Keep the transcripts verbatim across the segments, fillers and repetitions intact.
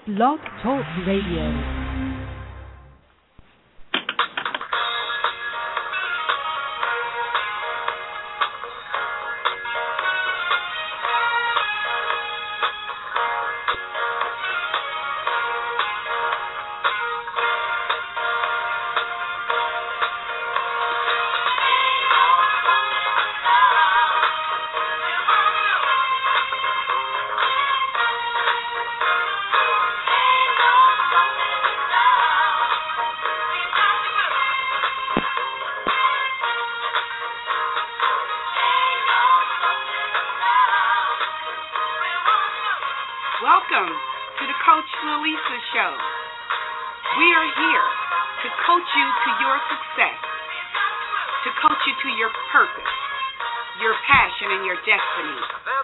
Blog Talk Radio. Welcome to the Coach Lalisa Show. We are here to coach you to your success, to coach you to your purpose, your passion, and your destiny.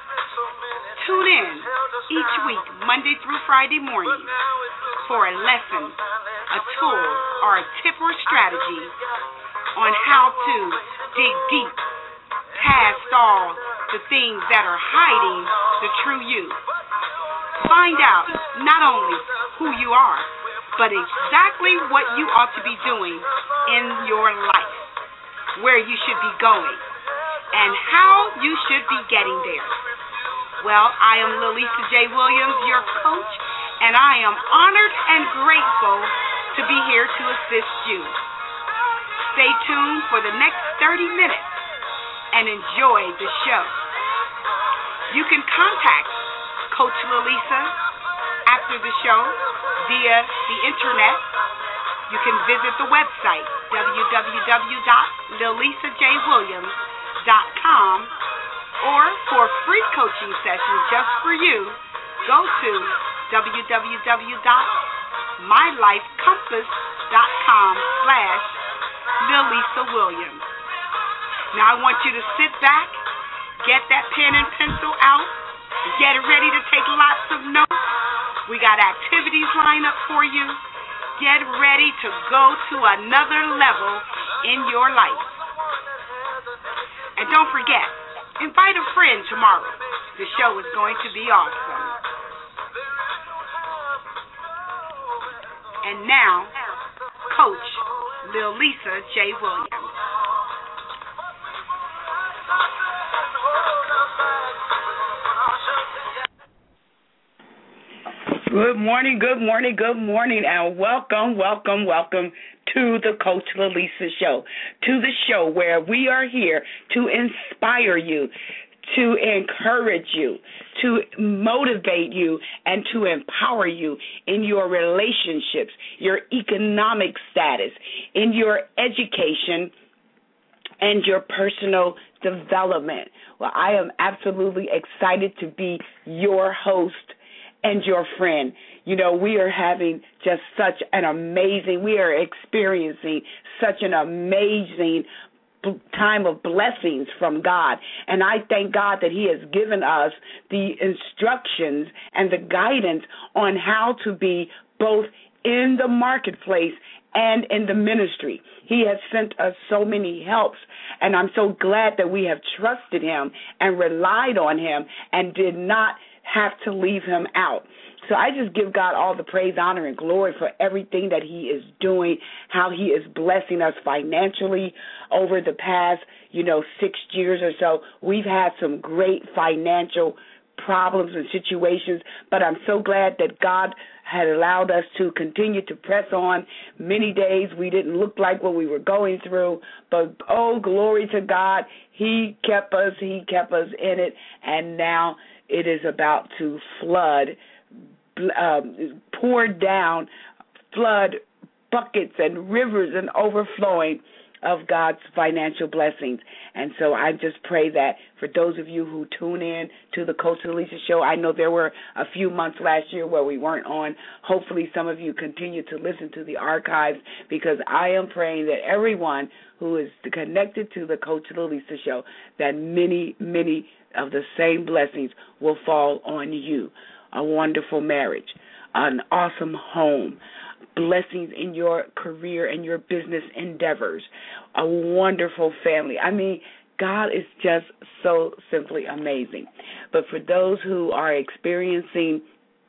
Tune in each week, Monday through Friday morning, for a lesson, a tool, or a tip or strategy on how to dig deep past all the things that are hiding the true you. Find out not only who you are, but exactly what you ought to be doing in your life, where you should be going, and how you should be getting there. Well, I am Lalisa J. Williams, your coach, and I am honored and grateful to be here to assist you. Stay tuned for the next thirty minutes and enjoy the show. You can contact Coach Lalisa after the show via the internet. You can visit the website w w w dot lalisa j williams dot com, or for free coaching sessions just for you, go to w w w dot my life compass dot com slash lalisa williams. Now I want you to sit back, get that pen and pencil out, get ready to take lots of notes. We got activities lined up for you. Get ready to go to another level in your life. And don't forget, invite a friend tomorrow. The show is going to be awesome. And now, Coach Lalisa J. Williams. Good morning, good morning, good morning, and welcome, welcome, welcome to the Coach Lalisa Show, to the show where we are here to inspire you, to encourage you, to motivate you, and to empower you in your relationships, your economic status, in your education, and your personal development. Well, I am absolutely excited to be your host and your friend. You know, we are having just such an amazing, we are experiencing such an amazing time of blessings from God. And I thank God that He has given us the instructions and the guidance on how to be both in the marketplace and in the ministry. He has sent us so many helps, and I'm so glad that we have trusted Him and relied on Him and did not have to leave Him out. So I just give God all the praise, honor, and glory for everything that He is doing, how He is blessing us financially over the past, you know, six years or so. We've had some great financial problems and situations, but I'm so glad that God had allowed us to continue to press on. Many days we didn't look like what we were going through, but oh, glory to God, He kept us, He kept us in it, and now it is about to flood, um, pour down, flood buckets and rivers and overflowing of God's financial blessings. And so I just pray that for those of you who tune in to the Coach Lalisa Show, I know there were a few months last year where we weren't on. Hopefully some of you continue to listen to the archives, because I am praying that everyone who is connected to the Coach Lalisa Show, that many, many of the same blessings will fall on you. A wonderful marriage, an awesome home, blessings in your career and your business endeavors, a wonderful family. I mean, God is just so simply amazing. But for those who are experiencing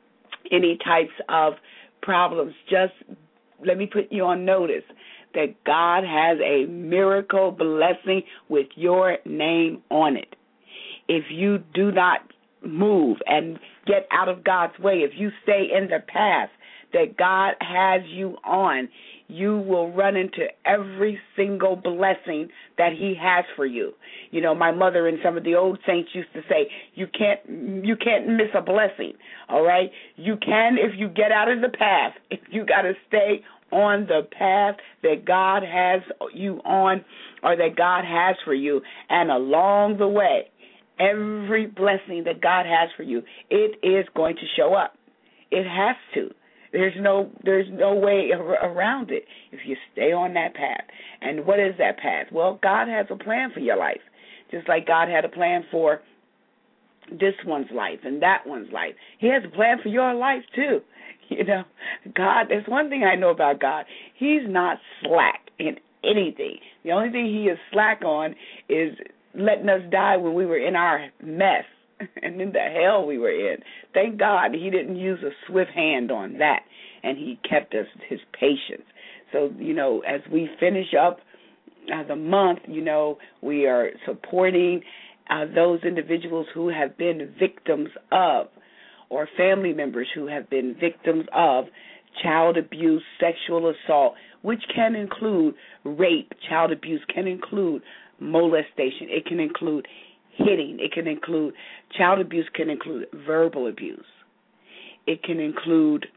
any types of problems, just let me put you on notice that God has a miracle blessing with your name on it. If you do not move and get out of God's way, if you stay in the path that God has you on, you will run into every single blessing that he has for you. You know, my mother and some of the old saints used to say, you can't you can't miss a blessing, all right? You can if you get out of the path. If you got to stay on the path that God has you on or that God has for you, and along the way, every blessing that God has for you, it is going to show up. It has to. There's no there's no way around it if you stay on that path. And what is that path? Well, God has a plan for your life, just like God had a plan for this one's life and that one's life. He has a plan for your life, too. You know, God, there's one thing I know about God. He's not slack in anything. The only thing he is slack on is letting us die when we were in our mess and in the hell we were in. Thank God he didn't use a swift hand on that, and he kept us his patience. So, you know, as we finish up uh, the month, you know, we are supporting uh, those individuals who have been victims of, or family members who have been victims of child abuse, sexual assault, which can include rape. Child abuse can include molestation. It can include hitting. It can include, child abuse can include verbal abuse. It can include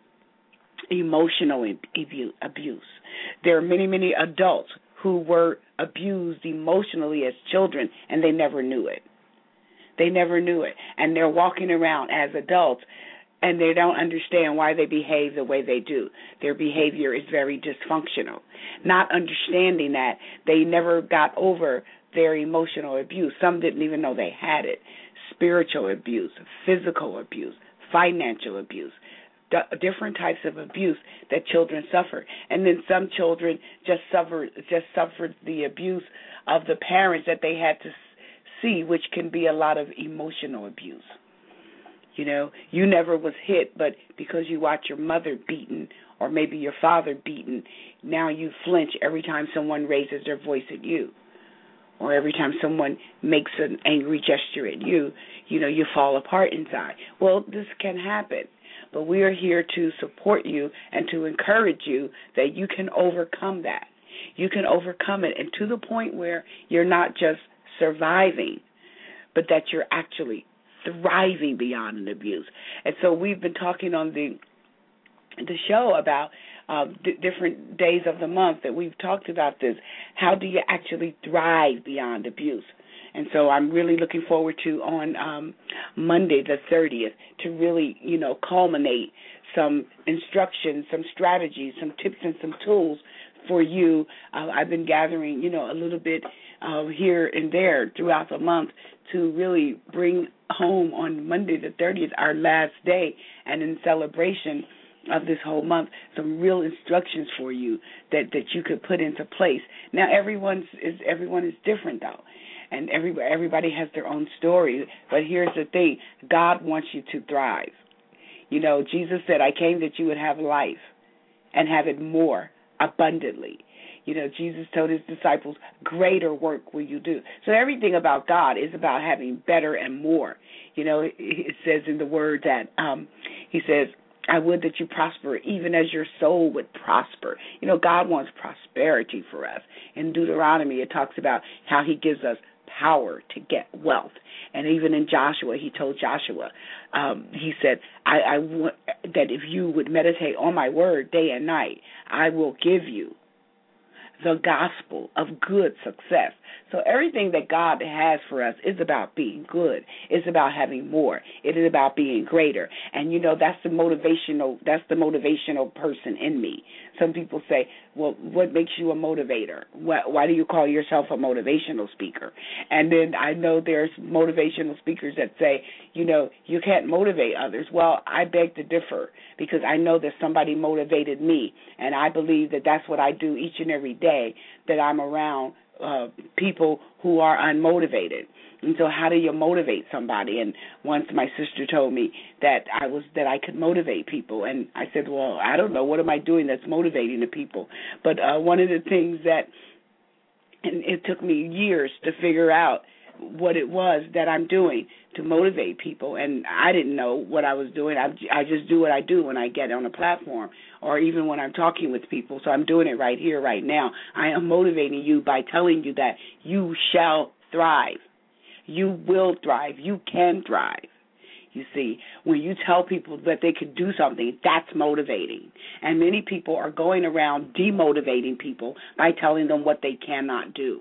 emotional abuse. There are many, many adults who were abused emotionally as children, and they never knew it. They never knew it. And they're walking around as adults, and they don't understand why they behave the way they do. Their behavior is very dysfunctional. Not understanding that, they never got over their emotional abuse. Some didn't even know they had it. Spiritual abuse, physical abuse, financial abuse, d- different types of abuse that children suffer. And then some children just suffer, just suffered the abuse of the parents that they had to see, which can be a lot of emotional abuse. You know, you never was hit, but because you watch your mother beaten or maybe your father beaten, now you flinch every time someone raises their voice at you. Or every time someone makes an angry gesture at you, you know, you fall apart inside. Well, this can happen, but we are here to support you and to encourage you that you can overcome that. You can overcome it, and to the point where you're not just surviving, but that you're actually thriving beyond an abuse. And so we've been talking on the the show about uh, d- different days of the month that we've talked about this. How do you actually thrive beyond abuse? And so I'm really looking forward to on um, Monday the thirtieth to really, you know, culminate some instructions, some strategies, some tips and some tools for you. Uh, I've been gathering, you know, a little bit uh, here and there throughout the month to really bring home on Monday the thirtieth, our last day, and in celebration of this whole month, some real instructions for you that, that you could put into place. Now, everyone's is everyone is different, though, and every, everybody has their own story. But here's the thing. God wants you to thrive. You know, Jesus said, I came that you would have life and have it more abundantly. You know, Jesus told his disciples, greater work will you do. So everything about God is about having better and more. You know, it says in the word that um, he says, I would that you prosper even as your soul would prosper. You know, God wants prosperity for us. In Deuteronomy, it talks about how he gives us power to get wealth. And even in Joshua, he told Joshua, um, he said, I, I want that if you would meditate on my word day and night, I will give you the gospel of good success. So everything that God has for us is about being good. It's about having more. It is about being greater. And, you know, that's the motivational, that's the motivational person in me. Some people say, well, what makes you a motivator? Why, why do you call yourself a motivational speaker? And then I know there's motivational speakers that say, you know, you can't motivate others. Well, I beg to differ because I know that somebody motivated me, and I believe that that's what I do each and every day that I'm around uh, people who are unmotivated. And so how do you motivate somebody? And once my sister told me that I was that I could motivate people, and I said, well, I don't know, what am I doing that's motivating the people? But uh, one of the things that, and it took me years to figure out what it was that I'm doing to motivate people, and I didn't know what I was doing. I, I just do what I do when I get on a platform or even when I'm talking with people, so I'm doing it right here, right now. I am motivating you by telling you that you shall thrive. You will thrive. You can thrive. You see, when you tell people that they could do something, that's motivating. And many people are going around demotivating people by telling them what they cannot do.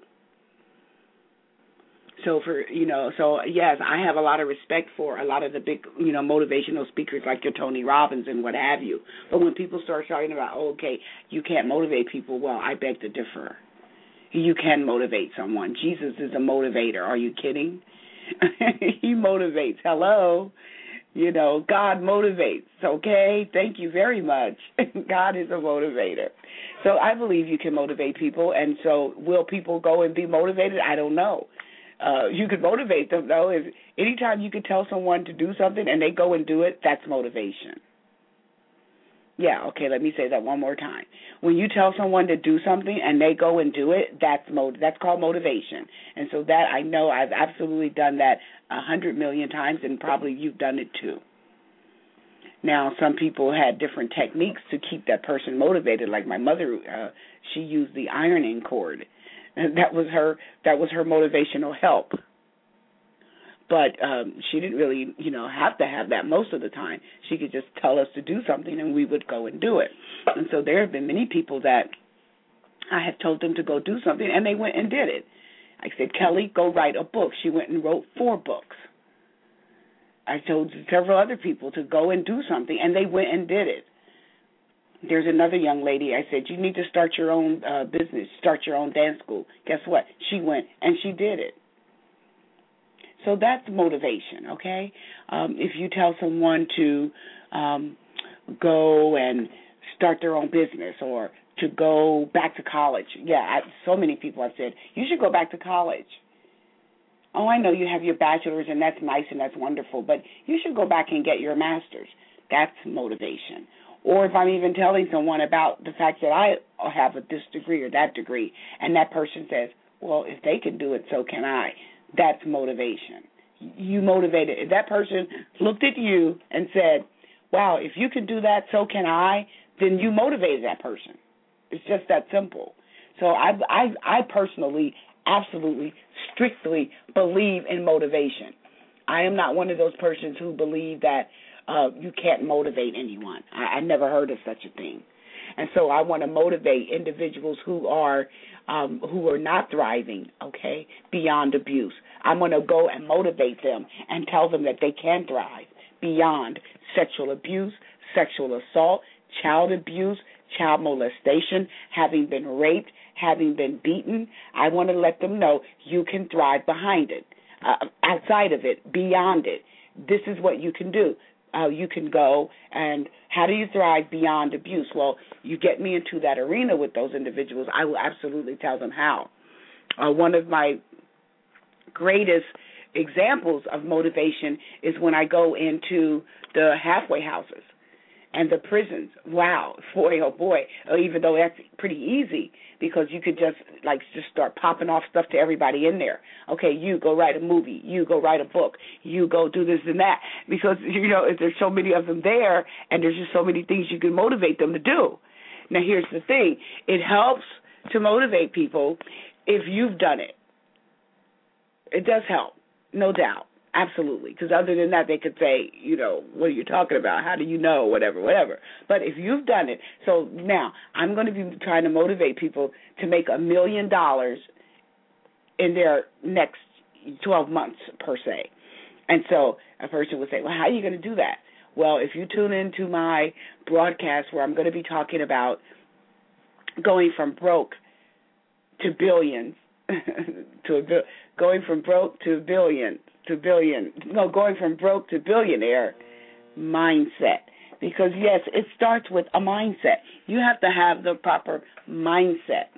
So for, you know, so yes, I have a lot of respect for a lot of the big, you know, motivational speakers like your Tony Robbins and what have you. But when people start talking about, oh, okay, you can't motivate people, well, I beg to differ. You can motivate someone. Jesus is a motivator. Are you kidding? He motivates. Hello. You know, God motivates. Okay? Thank you very much. God is a motivator. So I believe you can motivate people. And so will people go and be motivated? I don't know. Uh, you could motivate them, though. If anytime you could tell someone to do something and they go and do it, that's motivation. Yeah, okay, let me say that one more time. When you tell someone to do something and they go and do it, that's mo- that's called motivation. And so that, I know I've absolutely done that a hundred million times, and probably you've done it too. Now, some people had different techniques to keep that person motivated. Like my mother, uh, she used the ironing cord. And that was her that was her motivational help. But um, she didn't really, you know, have to have that most of the time. She could just tell us to do something, and we would go and do it. And so there have been many people that I have told them to go do something, and they went and did it. I said, Kelly, go write a book. She went and wrote four books. I told several other people to go and do something, and they went and did it. There's another young lady, I said, you need to start your own uh, business, start your own dance school. Guess what? She went, and she did it. So that's motivation, okay? Um, if you tell someone to um, go and start their own business or to go back to college. Yeah, I, so many people have said, you should go back to college. Oh, I know you have your bachelor's, and that's nice and that's wonderful, but you should go back and get your master's. That's motivation. Or if I'm even telling someone about the fact that I have a, this degree or that degree, and that person says, well, if they can do it, so can I. That's motivation. You motivated. If that person looked at you and said, wow, if you can do that, so can I, then you motivated that person. It's just that simple. So I, I, I personally, absolutely, strictly believe in motivation. I am not one of those persons who believe that uh, you can't motivate anyone. I, I never heard of such a thing. And so I want to motivate individuals who are um, who are not thriving, okay, beyond abuse. I'm going to go and motivate them and tell them that they can thrive beyond sexual abuse, sexual assault, child abuse, child molestation, having been raped, having been beaten. I want to let them know you can thrive behind it, uh, outside of it, beyond it. This is what you can do. Uh, you can go, and how do you thrive beyond abuse? Well, you get me into that arena with those individuals, I will absolutely tell them how. Uh, one of my greatest examples of motivation is when I go into the halfway houses and the prisons. Wow, boy, oh boy, even though that's pretty easy because you could just, like, just start popping off stuff to everybody in there. Okay, you go write a movie. You go write a book. You go do this and that because, you know, there's so many of them there and there's just so many things you can motivate them to do. Now, here's the thing. It helps to motivate people if you've done it. It does help, no doubt. Absolutely, because other than that, they could say, you know, what are you talking about? How do you know? Whatever, whatever. But if you've done it, so now I'm going to be trying to motivate people to make a million dollars in their next twelve months, per se. And so a person would say, well, how are you going to do that? Well, if you tune into my broadcast where I'm going to be talking about going from broke to billions, to a bi- going from broke to billion, to billion, no, going from broke to billionaire mindset. Because, yes, it starts with a mindset. You have to have the proper mindset.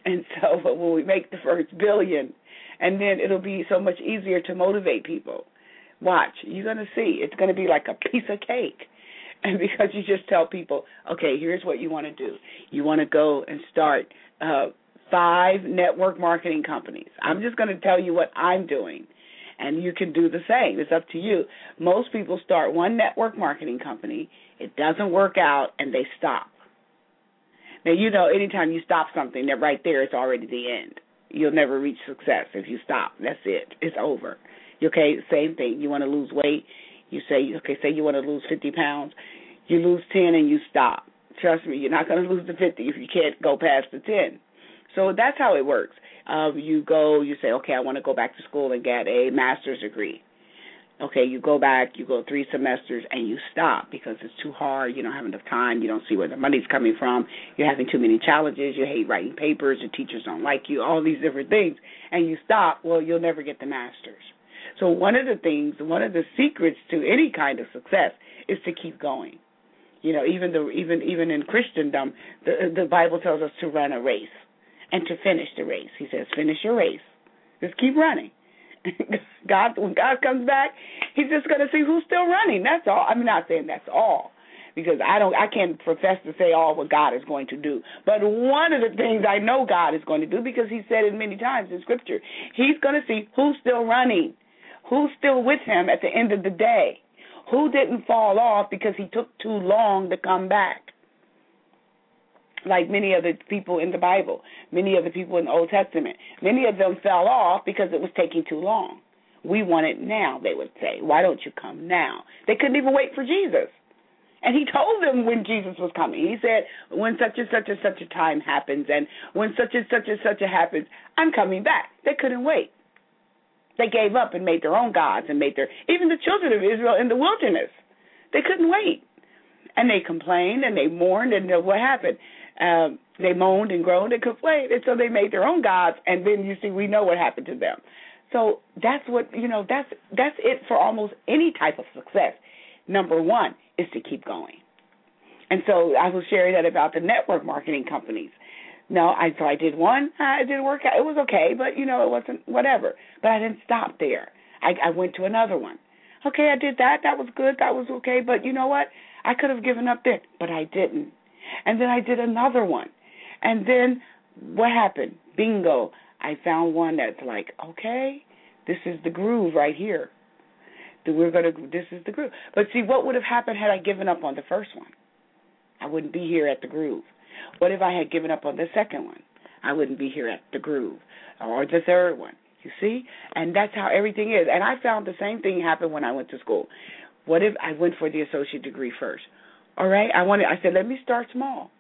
And so when we make the first billion, and then it'll be so much easier to motivate people. Watch, you're going to see. It's going to be like a piece of cake. And because you just tell people, okay, here's what you want to do. You want to go and start uh, five network marketing companies. I'm just going to tell you what I'm doing, and you can do the same. It's up to you. Most people start one network marketing company. It doesn't work out, and they stop. Now, you know, anytime you stop something, that right there, it's already the end. You'll never reach success if you stop. That's it. It's over. Okay, same thing. You want to lose weight. You say, okay, say you want to lose fifty pounds. You lose ten and you stop. Trust me, you're not going to lose the fifty if you can't go past the ten. So that's how it works. Um, you go, you say, okay, I want to go back to school and get a master's degree. Okay, you go back, you go three semesters, and you stop because it's too hard. You don't have enough time. You don't see where the money's coming from. You're having too many challenges. You hate writing papers. The teachers don't like you, all these different things. And you stop, well, you'll never get the master's. So one of the things, one of the secrets to any kind of success is to keep going. You know, even the even even in Christendom, the the Bible tells us to run a race and to finish the race. He says, finish your race. Just keep running. God, when God comes back, He's just going to see who's still running. That's all. I'm not saying that's all, because I don't. I can't profess to say all what God is going to do. But one of the things I know God is going to do, because He said it many times in Scripture, He's going to see who's still running. Who's still with Him at the end of the day? Who didn't fall off because he took too long to come back? Like many of the people in the Bible, many of the people in the Old Testament. Many of them fell off because it was taking too long. We want it now, they would say. Why don't you come now? They couldn't even wait for Jesus. And He told them when Jesus was coming. He said, when such and such and such a time happens, and when such and such and such a happens, I'm coming back. They couldn't wait. They gave up and made their own gods and made their, even the children of Israel in the wilderness, they couldn't wait. And they complained and they mourned, and what happened? Um, they moaned and groaned and complained, and so they made their own gods, and then you see, we know what happened to them. So that's what, you know, that's that's it for almost any type of success. Number one is to keep going. And so I was sharing that about the network marketing companies. No, I so I did one. Uh, it didn't work out. It was okay, but, you know, it wasn't whatever. But I didn't stop there. I, I went to another one. Okay, I did that. That was good. That was okay. But you know what? I could have given up there, but I didn't. And then I did another one. And then what happened? Bingo. I found one that's like, okay, this is the groove right here. We're gonna. This is the groove. But see, what would have happened had I given up on the first one? I wouldn't be here at the groove. What if I had given up on the second one? I wouldn't be here at the groove, or the third one. You see? And that's how everything is. And I found the same thing happen when I went to school. What if I went for the associate degree first? All right? I wanted. I said, let me start small.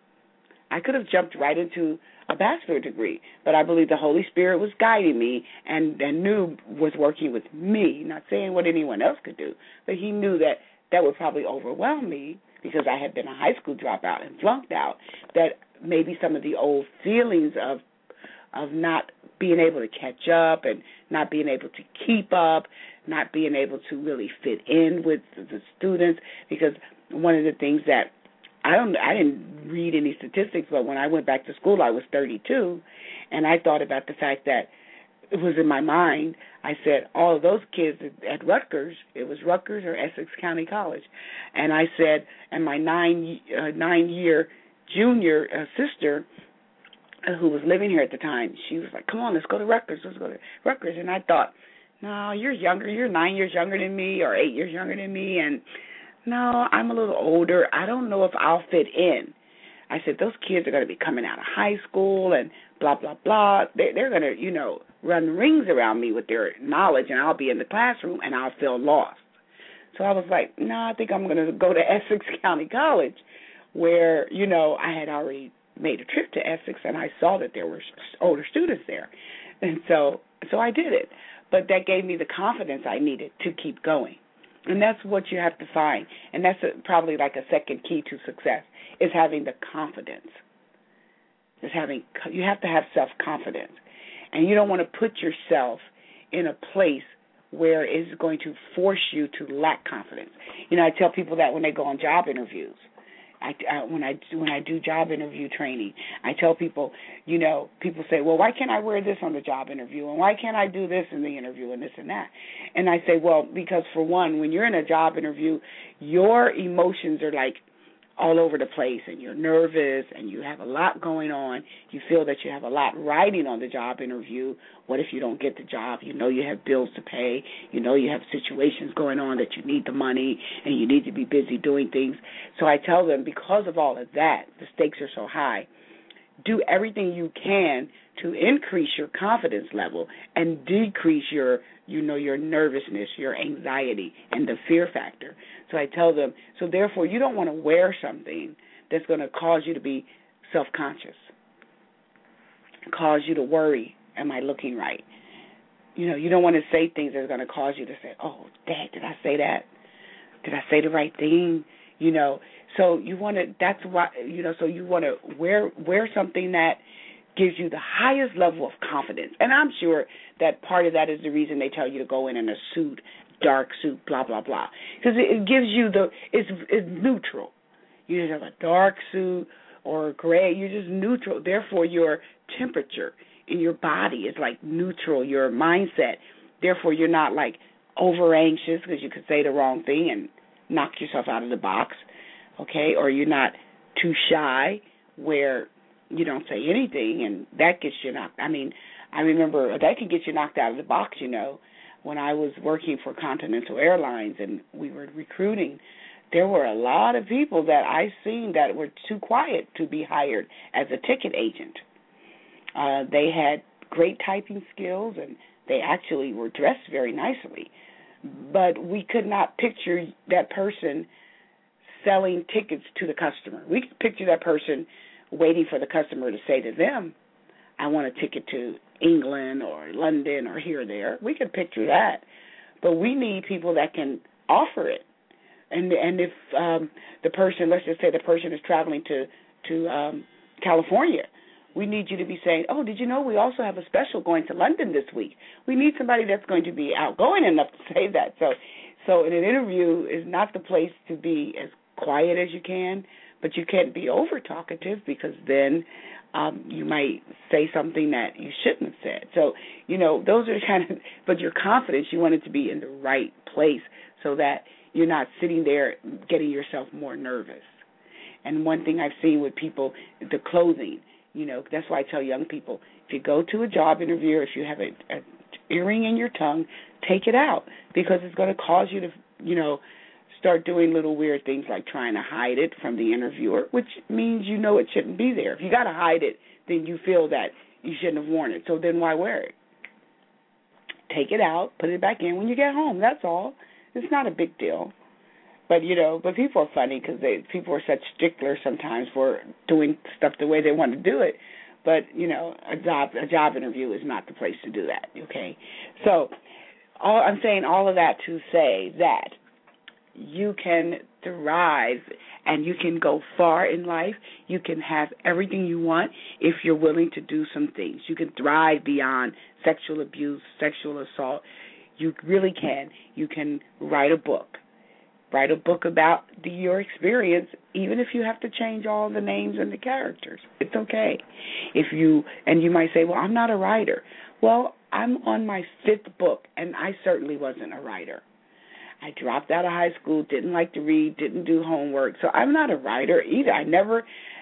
I could have jumped right into a bachelor degree, but I believe the Holy Spirit was guiding me and, and knew was working with me, not saying what anyone else could do, but He knew that that would probably overwhelm me because I had been a high school dropout and flunked out, that maybe some of the old feelings of of not being able to catch up and not being able to keep up, not being able to really fit in with the students, because one of the things that I don't I didn't read any statistics, but when I went back to school I was thirty-two, and I thought about the fact that it was in my mind. I said, all of those kids at Rutgers, it was Rutgers or Essex County College, and I said, and my nine uh, nine year junior uh, sister, uh, who was living here at the time, she was like, come on, let's go to Rutgers, let's go to Rutgers. And I thought, no, you're younger, you're nine years younger than me or eight years younger than me, and no, I'm a little older. I don't know if I'll fit in. I said, those kids are going to be coming out of high school and blah, blah, blah. They, they're going to, you know, run rings around me with their knowledge, and I'll be in the classroom, and I'll feel lost. So I was like, no, I think I'm going to go to Essex County College, where, you know, I had already made a trip to Essex, and I saw that there were older students there. And so so I did it. But that gave me the confidence I needed to keep going. And that's what you have to find. And that's a, probably like a second key to success, is having the confidence. Is having you have to have self-confidence. And you don't want to put yourself in a place where it's going to force you to lack confidence. You know, I tell people that when they go on job interviews. I, I when I when I do job interview training, I tell people, you know, people say, well, why can't I wear this on the job interview, and why can't I do this in the interview, and this and that? And I say, well, because for one, when you're in a job interview, your emotions are like all over the place, and you're nervous, and you have a lot going on. You feel that you have a lot riding on the job interview. What if you don't get the job? You know you have bills to pay. You know you have situations going on that you need the money, and you need to be busy doing things. So I tell them, because of all of that, the stakes are so high, do everything you can to increase your confidence level and decrease your, you know, your nervousness, your anxiety, and the fear factor. So I tell them, so therefore you don't want to wear something that's going to cause you to be self-conscious, cause you to worry, am I looking right? You know, you don't want to say things that are going to cause you to say, oh, Dad, did I say that? Did I say the right thing? You know, so you want to, that's why, you know, so you want to wear wear something that gives you the highest level of confidence. And I'm sure that part of that is the reason they tell you to go in in a suit, dark suit, blah, blah, blah. Because it, it gives you the, it's, it's neutral. You just have a dark suit or gray, you're just neutral. Therefore, your temperature in your body is like neutral, your mindset. Therefore, you're not like over anxious because you could say the wrong thing and knock yourself out of the box, okay? Or you're not too shy where you don't say anything and that gets you knocked. I mean, I remember that can get you knocked out of the box, you know. When I was working for Continental Airlines and we were recruiting, there were a lot of people that I seen that were too quiet to be hired as a ticket agent. Uh, they had great typing skills and they actually were dressed very nicely. But we could not picture that person selling tickets to the customer. We could picture that person waiting for the customer to say to them, I want a ticket to England or London or here or there. We could picture that. But we need people that can offer it. And and if um, the person, let's just say the person is traveling to, to um, California, we need you to be saying, oh, did you know we also have a special going to London this week? We need somebody that's going to be outgoing enough to say that. So so in an interview is not the place to be as quiet as you can, but you can't be over talkative because then um, you might say something that you shouldn't have said. So, you know, those are kind of, but your confidence, you want it to be in the right place so that you're not sitting there getting yourself more nervous. And one thing I've seen with people, the clothing, you know, that's why I tell young people, if you go to a job interview, if you have a, a earring in your tongue, take it out because it's going to cause you to, you know, start doing little weird things like trying to hide it from the interviewer, which means you know it shouldn't be there. If you got to hide it, then you feel that you shouldn't have worn it. So then why wear it? Take it out, put it back in when you get home. That's all. It's not a big deal. But, you know, but people are funny because they people are such sticklers sometimes for doing stuff the way they want to do it. But, you know, a job a job interview is not the place to do that, okay? So all, I'm saying all of that to say that you can thrive and you can go far in life. You can have everything you want if you're willing to do some things. You can thrive beyond sexual abuse, sexual assault. You really can. You can write a book. Write a book about the, your experience, even if you have to change all the names and the characters. It's okay. If you and you might say, well, I'm not a writer. Well, I'm on my fifth book, and I certainly wasn't a writer. I dropped out of high school, didn't like to read, didn't do homework, so I'm not a writer either. I never,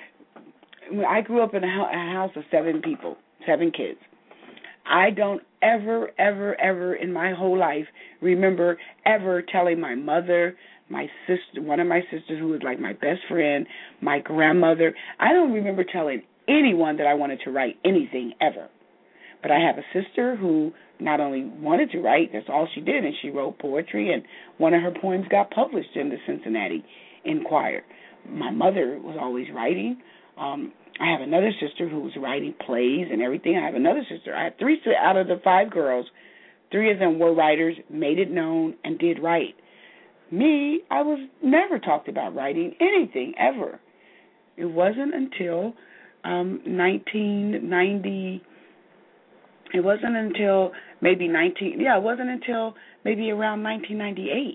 I grew up in a house of seven people, seven kids. I don't ever, ever, ever in my whole life remember ever telling my mother, my sister, one of my sisters who was like my best friend, my grandmother, I don't remember telling anyone that I wanted to write anything ever. But I have a sister who not only wanted to write, that's all she did, and she wrote poetry, and one of her poems got published in the Cincinnati Enquirer. My mother was always writing. Um, I have another sister who was writing plays and everything. I have another sister. I have three out of the five girls. Three of them were writers, made it known, and did write. Me, I was never talked about writing anything ever. It wasn't until um, nineteen ninety. It wasn't until maybe nineteen. Yeah, it wasn't until maybe around nineteen ninety-eight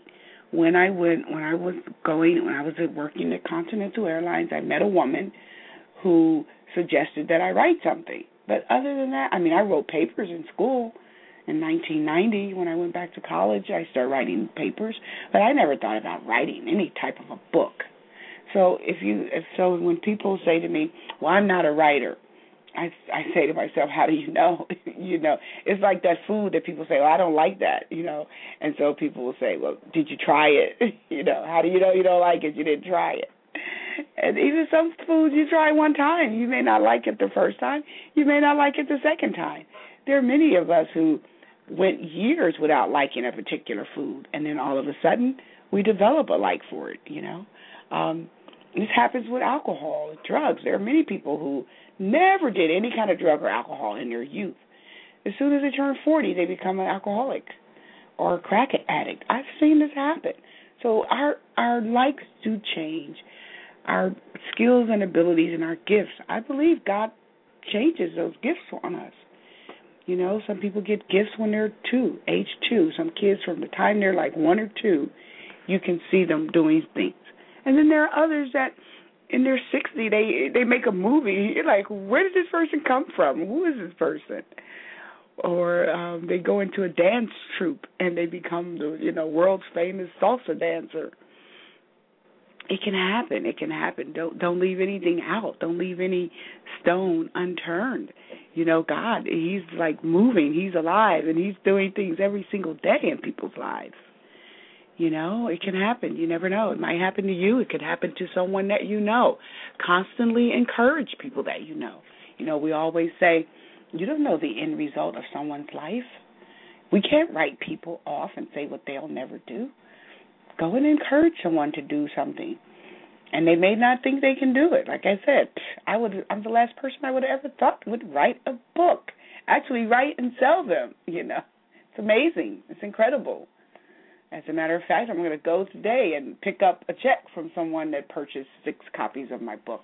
when I went, when I was going, when I was working at Continental Airlines, I met a woman who suggested that I write something. But other than that, I mean, I wrote papers in school. In nineteen ninety, when I went back to college, I started writing papers, but I never thought about writing any type of a book. So if you, if so, when people say to me, "Well, I'm not a writer," I, I say to myself, "How do you know?" you know, it's like that food that people say, "Well, I don't like that," you know, and so people will say, "Well, did you try it?" you know, how do you know you don't like it? You didn't try it. And even some foods you try one time, you may not like it the first time, you may not like it the second time. There are many of us who went years without liking a particular food, and then all of a sudden we develop a like for it, you know. Um, this happens with alcohol, drugs. There are many people who never did any kind of drug or alcohol in their youth. As soon as they turn forty, they become an alcoholic or a crack addict. I've seen this happen. So our our likes do change. Our skills and abilities and our gifts, I believe God changes those gifts on us. You know, some people get gifts when they're two, age two. Some kids from the time they're like one or two, you can see them doing things. And then there are others that in their sixties, they they make a movie. You're like, where did this person come from? Who is this person? Or um, they go into a dance troupe and they become the, you know, world's famous salsa dancer. It can happen. It can happen. Don't don't leave anything out. Don't leave any stone unturned. You know, God, He's like moving. He's alive, and He's doing things every single day in people's lives. You know, it can happen. You never know. It might happen to you. It could happen to someone that you know. Constantly encourage people that you know. You know, we always say, you don't know the end result of someone's life. We can't write people off and say what they'll never do. Go and encourage someone to do something, and they may not think they can do it. Like I said, I would. I'm the last person I would have ever thought would write a book. Actually, write and sell them. You know, it's amazing. It's incredible. As a matter of fact, I'm going to go today and pick up a check from someone that purchased six copies of my book.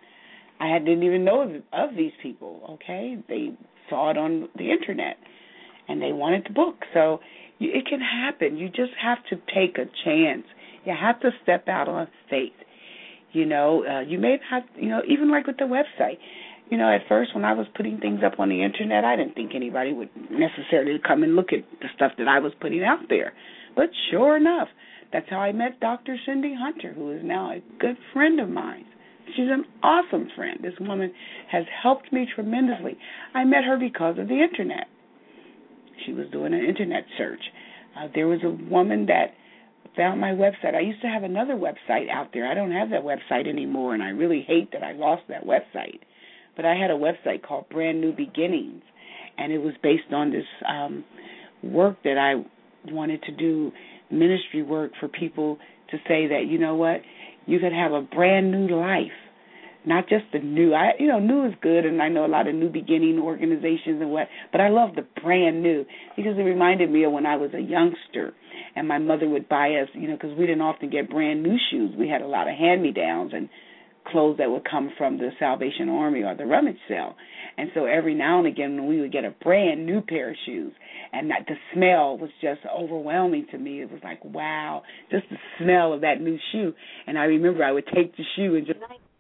I didn't even know of, of these people. Okay, they saw it on the internet, and they wanted the book. So it can happen. You just have to take a chance. You have to step out on faith. You know, uh, you may have, you know, even like with the website. You know, at first when I was putting things up on the internet, I didn't think anybody would necessarily come and look at the stuff that I was putting out there. But sure enough, that's how I met Doctor Cindy Hunter, who is now a good friend of mine. She's an awesome friend. This woman has helped me tremendously. I met her because of the internet. She was doing an internet search. Uh, there was a woman that found my website. I used to have another website out there. I don't have that website anymore, and I really hate that I lost that website. But I had a website called Brand New Beginnings, and it was based on this um, work that I wanted to do, ministry work for people to say that, you know what, you could have a brand new life. Not just the new. I, you know, new is good, and I know a lot of new beginning organizations and what, but I love the brand new because it reminded me of when I was a youngster, and my mother would buy us, you know, because we didn't often get brand new shoes. We had a lot of hand-me-downs and clothes that would come from the Salvation Army or the rummage sale. And so every now and again we would get a brand new pair of shoes, and that, the smell was just overwhelming to me. It was like, wow, just the smell of that new shoe. And I remember I would take the shoe and just,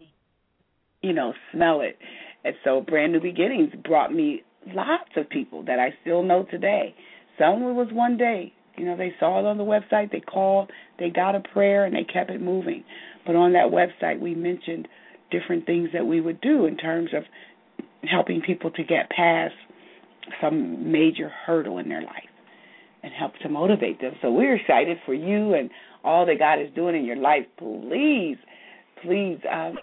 you know, smell it. And so Brand New Beginnings brought me lots of people that I still know today. Some it was one day. You know, they saw it on the website, they called, they got a prayer, and they kept it moving. But on that website, we mentioned different things that we would do in terms of helping people to get past some major hurdle in their life and help to motivate them. So we're excited for you and all that God is doing in your life. Please, please um,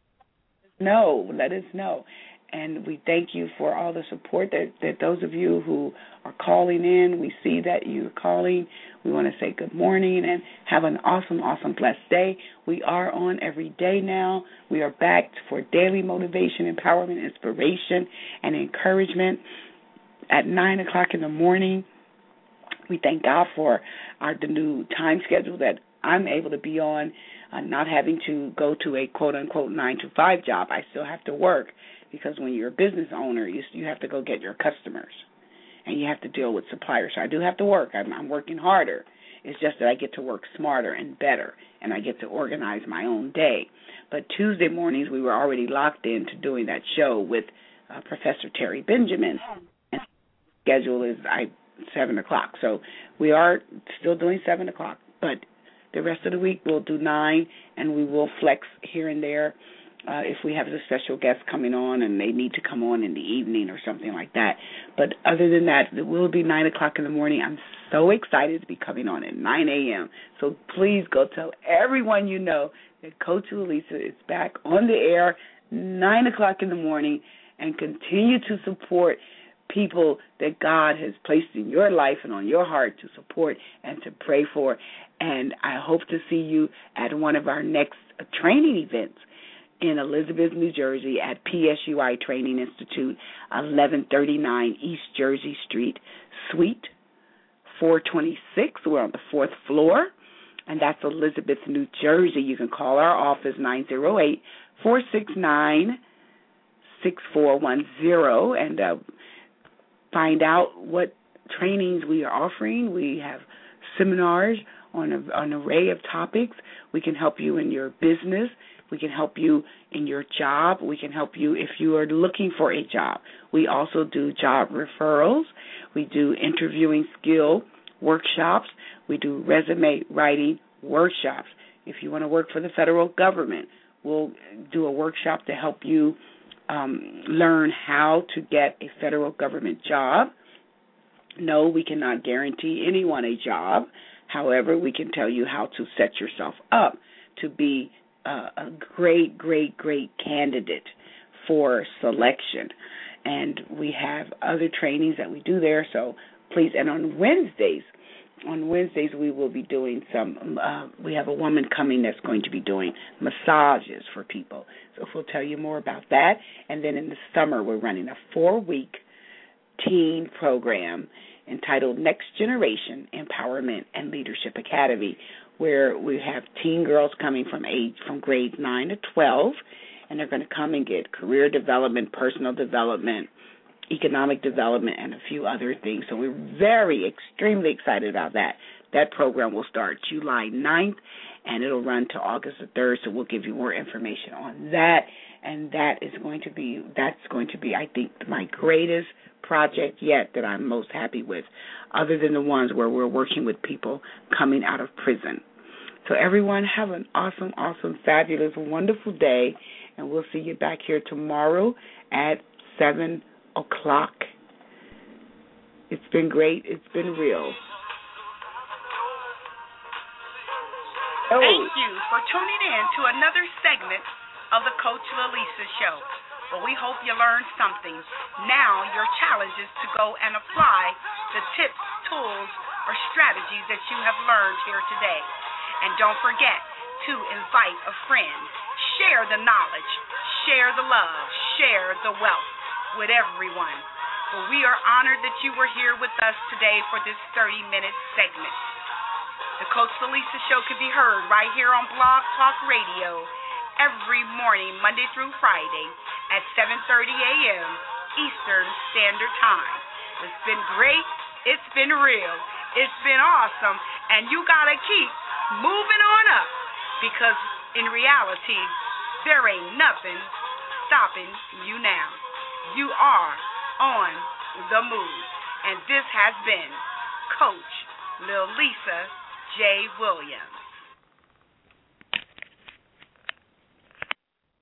know, let us know. And we thank you for all the support that, that those of you who are calling in, we see that you're calling. We want to say good morning and have an awesome, awesome, blessed day. We are on every day now. We are back for daily motivation, empowerment, inspiration, and encouragement at nine o'clock in the morning. We thank God for our the new time schedule that I'm able to be on, uh, not having to go to a quote-unquote nine to five job. I still have to work. Because when you're a business owner, you you have to go get your customers, and you have to deal with suppliers. So I do have to work. I'm, I'm working harder It's just that I get to work smarter and better, and I get to organize my own day. But Tuesday mornings, we were already locked into doing that show with uh, Professor Terry Benjamin. And schedule is I seven o'clock. So we are still doing seven o'clock, but the rest of the week we'll do nine, and we will flex here and there uh, if we have a special guest coming on and they need to come on in the evening or something like that. But other than that, it will be nine o'clock in the morning. I'm so excited to be coming on at nine a.m. So please go tell everyone you know that Coach Lalisa is back on the air nine o'clock in the morning, and continue to support people that God has placed in your life and on your heart to support and to pray for. And I hope to see you at one of our next training events in Elizabeth, New Jersey at P S U I Training Institute, eleven thirty-nine East Jersey Street, Suite four twenty-six. We're on the fourth floor, and that's Elizabeth, New Jersey. You can call our office, nine oh eight, four six nine, six four one zero, and uh, find out what trainings we are offering. We have seminars on, a, on an array of topics. We can help you in your business. We can help you in your job. We can help you if you are looking for a job. We also do job referrals. We do interviewing skill workshops. We do resume writing workshops. If you want to work for the federal government, we'll do a workshop to help you um, learn how to get a federal government job. No, we cannot guarantee anyone a job. However, we can tell you how to set yourself up to be uh, a great, great, great candidate for selection. And we have other trainings that we do there, so please. And on Wednesdays, on Wednesdays we will be doing some, uh, we have a woman coming that's going to be doing massages for people. So we'll tell you more about that. And then in the summer we're running a four-week teen program entitled Next Generation Empowerment and Leadership Academy, where we have teen girls coming from age from grades nine to twelve, and they're going to come and get career development, personal development, economic development, and a few other things. So we're very, extremely excited about that. That program will start July ninth, and it'll run to August the third, so we'll give you more information on that. And that is going to be, that's going to be, I think, my greatest project yet that I'm most happy with, other than the ones where we're working with people coming out of prison. So everyone have an awesome, awesome, fabulous, wonderful day, and we'll see you back here tomorrow at seven o'clock. It's been great. It's been real. Oh. Thank you for tuning in to another segment of the Coach Lalisa Show. Well, we hope you learned something. Now your challenge is to go and apply the tips, tools, or strategies that you have learned here today. And don't forget to invite a friend. Share the knowledge, share the love, share the wealth with everyone. Well, we are honored that you were here with us today for this thirty-minute segment. The Coach Lalisa Show can be heard right here on Blog Talk Radio every morning, Monday through Friday at seven thirty a.m. Eastern Standard Time. It's been great. It's been real. It's been awesome. And you got to keep moving on up, because in reality, there ain't nothing stopping you now. You are on the move. And this has been Coach Lalisa J. Williams.